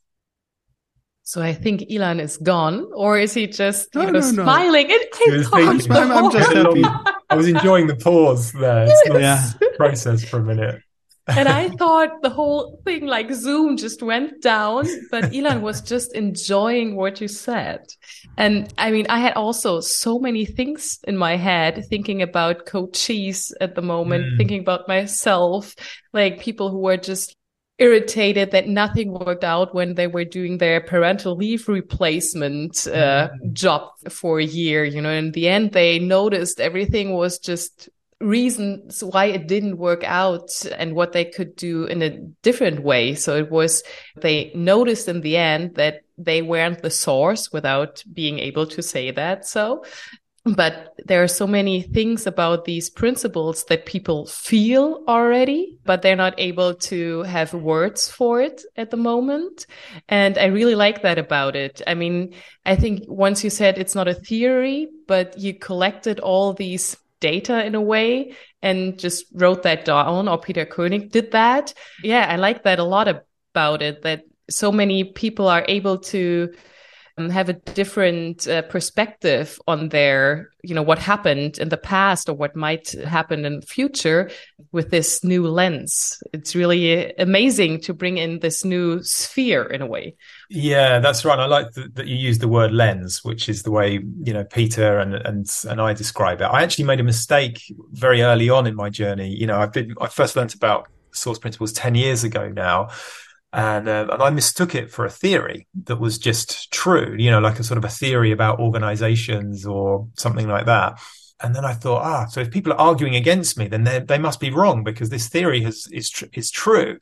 So I think Ilan is gone, or is he just smiling? I'm just happy. I was enjoying the pause there. It's nice process for a minute. And I thought the whole thing, like Zoom, just went down, but Ilan was just enjoying what you said. And I mean, I had also so many things in my head, thinking about coachees at the moment, thinking about myself, like people who were just irritated that nothing worked out when they were doing their parental leave replacement job for a year. In the end, they noticed everything was just reasons why it didn't work out and what they could do in a different way. So they noticed in the end that they weren't the source without being able to say that. So But there are so many things about these principles that people feel already, but they're not able to have words for it at the moment. And I really like that about it. I mean, I think once you said it's not a theory, but you collected all these data in a way and just wrote that down, or Peter Koenig did that. Yeah, I like that a lot about it, that so many people are able to have a different perspective on their, what happened in the past or what might happen in the future with this new lens. It's really amazing to bring in this new sphere in a way. Yeah, that's right. I like that you use the word lens, which is the way, Peter and I describe it. I actually made a mistake very early on in my journey. I first learned about source principles 10 years ago now. And I mistook it for a theory that was just true, like a sort of a theory about organizations or something like that. And then I thought, so if people are arguing against me, then they must be wrong because this theory is true.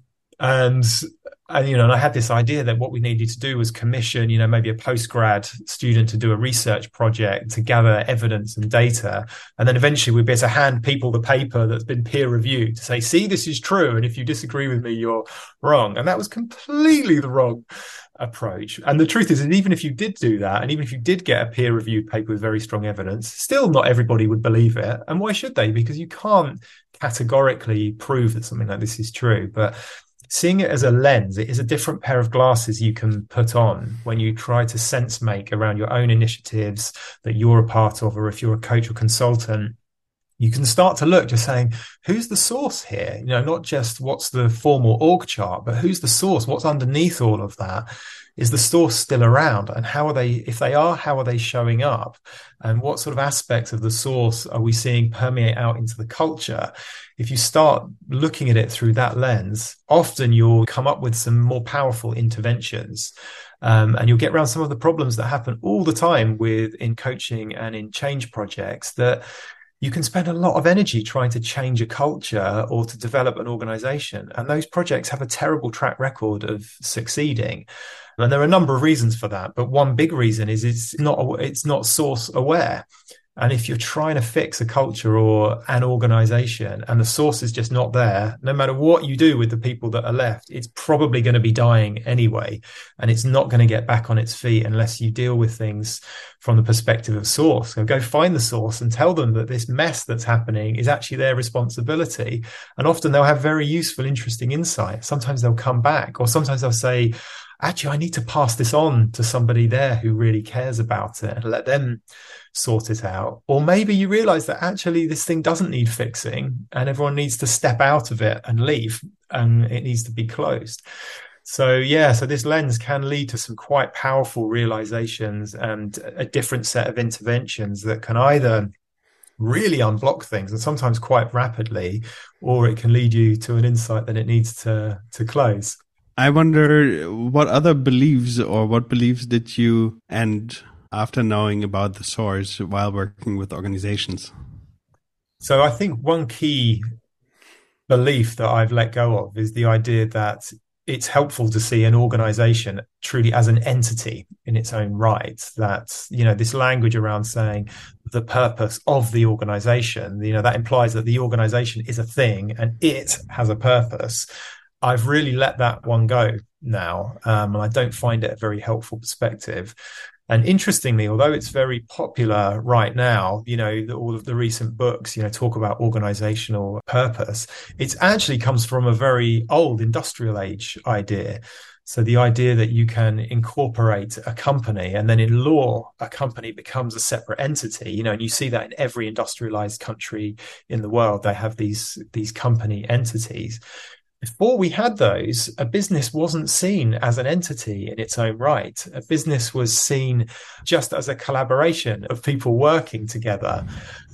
And I had this idea that what we needed to do was commission, maybe a postgrad student to do a research project to gather evidence and data. And then eventually we'd be able to hand people the paper that's been peer reviewed to say, see, this is true. And if you disagree with me, you're wrong. And that was completely the wrong approach. And the truth is even if you did do that, and even if you did get a peer reviewed paper with very strong evidence, still not everybody would believe it. And why should they? Because you can't categorically prove that something like this is true. But seeing it as a lens, it is a different pair of glasses you can put on when you try to sense make around your own initiatives that you're a part of, or if you're a coach or consultant, you can start to look just saying, who's the source here? Not just what's the formal org chart, but who's the source? What's underneath all of that? Is the source still around? And how are they, if they are, how are they showing up? And what sort of aspects of the source are we seeing permeate out into the culture? If you start looking at it through that lens, often you'll come up with some more powerful interventions. And you'll get around some of the problems that happen all the time in coaching and in change projects, that you can spend a lot of energy trying to change a culture or to develop an organization. And those projects have a terrible track record of succeeding. And there are a number of reasons for that. But one big reason is it's not source aware. And if you're trying to fix a culture or an organization and the source is just not there, no matter what you do with the people that are left, it's probably going to be dying anyway. And it's not going to get back on its feet unless you deal with things from the perspective of source. So go find the source and tell them that this mess that's happening is actually their responsibility. And often they'll have very useful, interesting insight. Sometimes they'll come back, or sometimes they'll say, actually, I need to pass this on to somebody there who really cares about it and let them sort it out. Or maybe you realize that actually this thing doesn't need fixing and everyone needs to step out of it and leave and it needs to be closed. So this lens can lead to some quite powerful realizations and a different set of interventions that can either really unblock things, and sometimes quite rapidly, or it can lead you to an insight that it needs to close. I wonder what other beliefs or what beliefs did you end after knowing about the source while working with organizations? So I think one key belief that I've let go of is the idea that it's helpful to see an organization truly as an entity in its own right. That, this language around saying the purpose of the organization, that implies that the organization is a thing and it has a purpose. I've really let that one go now, and I don't find it a very helpful perspective. And interestingly, although it's very popular right now, all of the recent books, talk about organizational purpose, it actually comes from a very old industrial age idea. So the idea that you can incorporate a company and then in law, a company becomes a separate entity, and you see that in every industrialized country in the world, they have these company entities. Before we had those, a business wasn't seen as an entity in its own right. A business was seen just as a collaboration of people working together.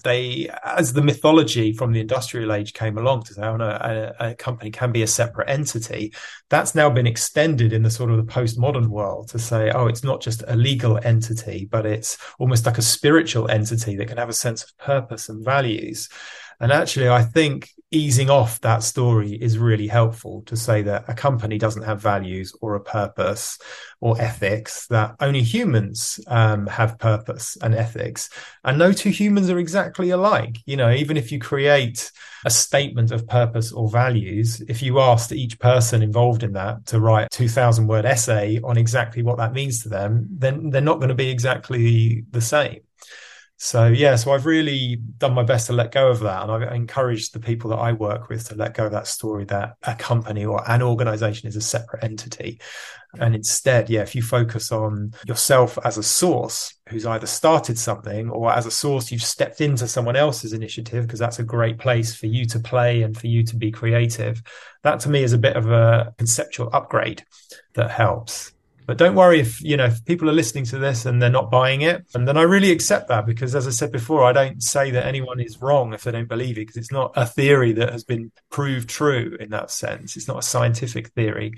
As the mythology from the industrial age came along to say, oh no, a company can be a separate entity, that's now been extended in the sort of the postmodern world to say, oh, it's not just a legal entity, but it's almost like a spiritual entity that can have a sense of purpose and values. And actually, I think easing off that story is really helpful, to say that a company doesn't have values or a purpose or ethics, that only humans have purpose and ethics. And no two humans are exactly alike. You know, even if you create a statement of purpose or values, if you asked each person involved in that to write a 2,000-word essay on exactly what that means to them, then they're not going to be exactly the same. So, yeah, so I've really done my best to let go of that. And I've encouraged the people that I work with to let go of that story that a company or an organization is a separate entity. And instead, yeah, if you focus on yourself as a source who's either started something, or as a source you've stepped into someone else's initiative, because that's a great place for you to play and for you to be creative, that to me is a bit of a conceptual upgrade that helps. But don't worry if people are listening to this and they're not buying it. And then I really accept that, because as I said before, I don't say that anyone is wrong if they don't believe it, because it's not a theory that has been proved true in that sense. It's not a scientific theory.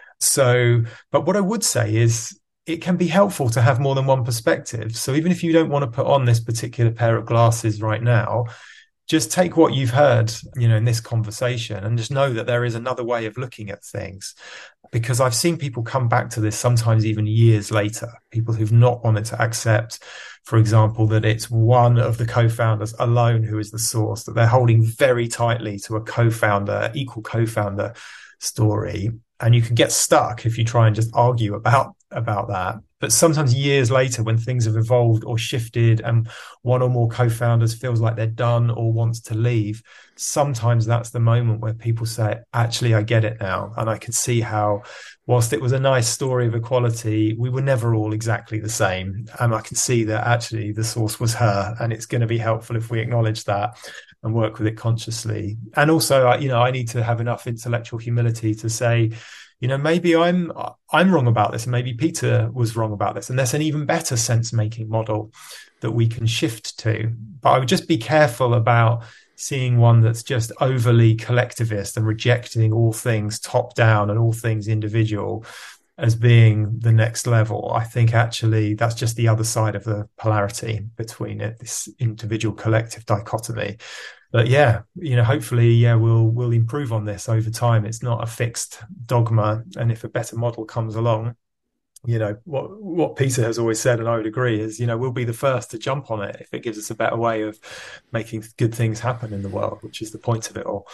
So, but what I would say is it can be helpful to have more than one perspective. So even if you don't want to put on this particular pair of glasses right now, just take what you've heard, in this conversation, and just know that there is another way of looking at things. Because I've seen people come back to this sometimes even years later, people who've not wanted to accept, for example, that it's one of the co-founders alone who is the source, that they're holding very tightly to a co-founder, equal co-founder story. And you can get stuck if you try and just argue about that. But sometimes years later, when things have evolved or shifted and one or more co-founders feels like they're done or wants to leave, sometimes that's the moment where people say, actually, I get it now. And I can see how, whilst it was a nice story of equality, we were never all exactly the same. And I can see that actually the source was her. And it's going to be helpful if we acknowledge that and work with it consciously. And also, I need to have enough intellectual humility to say, maybe I'm wrong about this, and maybe Peter was wrong about this, and there's an even better sense-making model that we can shift to. But I would just be careful about seeing one that's just overly collectivist and rejecting all things top down and all things individual as being the next level. I think actually that's just the other side of the polarity between it, this individual collective dichotomy. But yeah, hopefully, we'll improve on this over time. It's not a fixed dogma. And if a better model comes along, what Peter has always said, and I would agree, is, we'll be the first to jump on it if it gives us a better way of making good things happen in the world, which is the point of it all.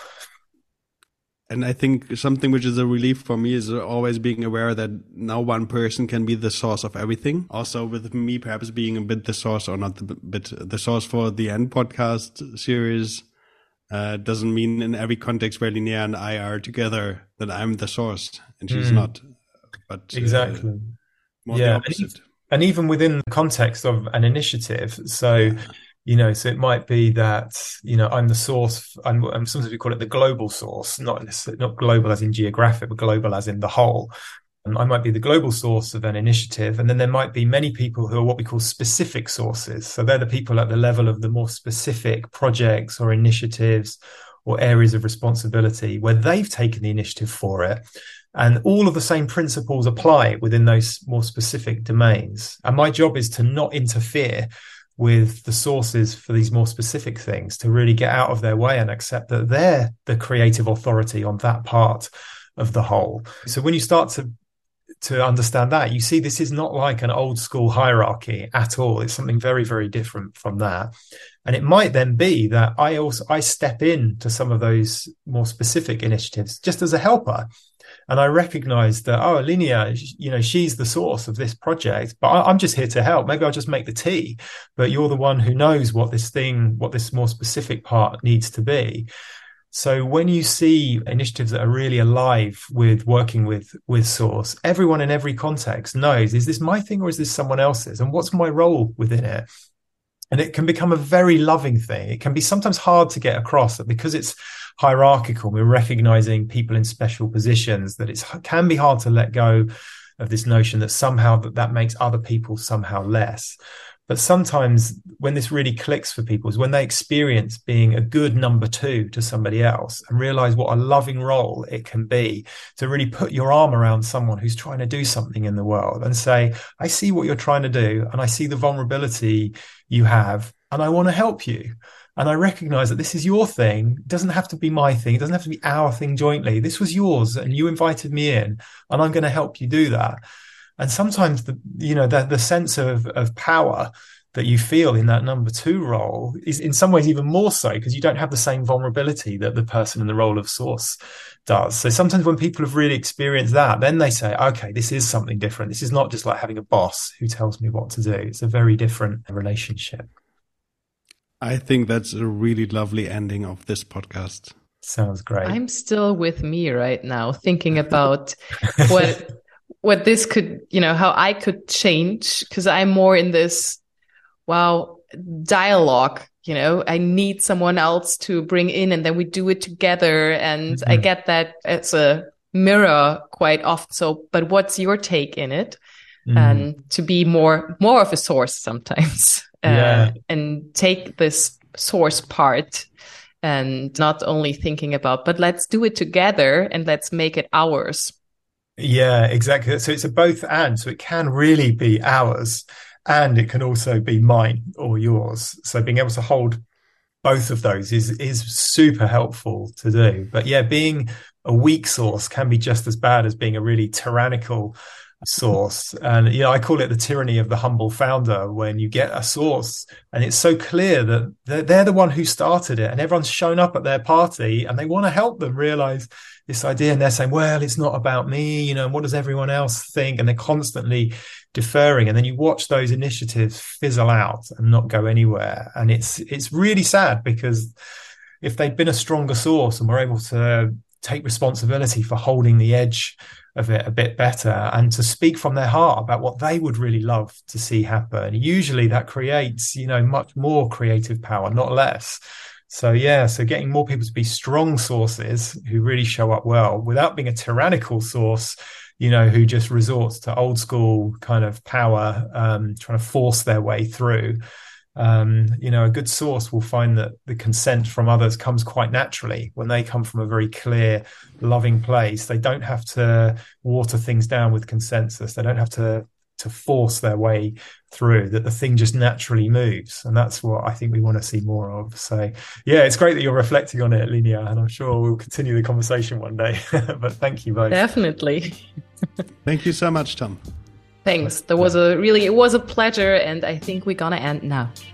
And I think something which is a relief for me is always being aware that no one person can be the source of everything. Also, with me perhaps being a bit the source, or not the source for the End podcast series, doesn't mean in every context where Linnea and I are together that I'm the source and she's not. But exactly, more the opposite. And even within the context of an initiative, so. So it might be that, I'm the source, and sometimes we call it the global source, not global as in geographic, but global as in the whole. And I might be the global source of an initiative. And then there might be many people who are what we call specific sources. So they're the people at the level of the more specific projects or initiatives or areas of responsibility where they've taken the initiative for it. And all of the same principles apply within those more specific domains. And my job is to not interfere with the sources for these more specific things, to really get out of their way and accept that they're the creative authority on that part of the whole. So when you start to understand that, you see this is not like an old school hierarchy at all. It's something very, very different from that. And it might then be that I step in to some of those more specific initiatives just as a helper. And I recognize that, Linnea, she's the source of this project, but I'm just here to help. Maybe I'll just make the tea, but you're the one who knows what this more specific part needs to be. So when you see initiatives that are really alive with working with source, everyone in every context knows, is this my thing or is this someone else's? And what's my role within it? And it can become a very loving thing. It can be sometimes hard to get across that because it's hierarchical, we're recognizing people in special positions, that it can be hard to let go of this notion that somehow that makes other people somehow less. But sometimes when this really clicks for people is when they experience being a good number two to somebody else and realize what a loving role it can be to really put your arm around someone who's trying to do something in the world and say, I see what you're trying to do and I see the vulnerability you have. and I want to help you. And I recognize that this is your thing. It doesn't have to be my thing. It doesn't have to be our thing jointly. This was yours and you invited me in, and I'm going to help you do that. And sometimes the sense of power that you feel in that number two role is in some ways even more so, because you don't have the same vulnerability that the person in the role of source does. So sometimes when people have really experienced that, then they say, okay, this is something different. This is not just like having a boss who tells me what to do. It's a very different relationship. I think that's a really lovely ending of this podcast. Sounds great. I'm still with me right now, thinking about what this could, how I could change, because I'm more in this, dialogue, I need someone else to bring in, and then we do it together. And I get that as a mirror quite often. So, but what's your take in it? And to be more of a source sometimes, and take this source part and not only thinking about, but let's do it together and let's make it ours. Yeah, exactly. So it's a both and. So it can really be ours, and it can also be mine or yours. So being able to hold both of those is super helpful to do. But yeah, being a weak source can be just as bad as being a really tyrannical source. And I call it the tyranny of the humble founder, when you get a source and it's so clear that they're the one who started it, and everyone's shown up at their party and they want to help them realize this idea, and they're saying, well, it's not about me, and what does everyone else think? And they're constantly deferring, and then you watch those initiatives fizzle out and not go anywhere. And it's really sad, because if they'd been a stronger source and were able to take responsibility for holding the edge of it a bit better and to speak from their heart about what they would really love to see happen, usually that creates, much more creative power, not less. So getting more people to be strong sources who really show up well without being a tyrannical source, who just resorts to old school kind of power, trying to force their way through. A good source will find that the consent from others comes quite naturally when they come from a very clear, loving place. They don't have to water things down with consensus. They don't have to force their way through, that the thing just naturally moves. And that's what I think we want to see more of. So yeah, it's great that you're reflecting on it, Linnea, and I'm sure we'll continue the conversation one day. But thank you both. Definitely. Thank you so much, Tom. Thanks. It was a pleasure, and I think we're gonna end now.